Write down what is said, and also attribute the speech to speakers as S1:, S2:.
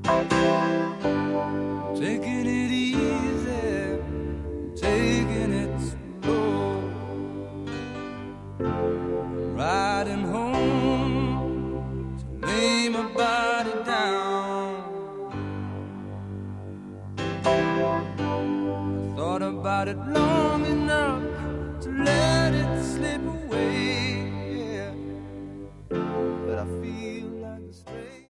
S1: Taking it easy, taking it slow, riding home to lay my body down. I thought about it long enough to let it slip away.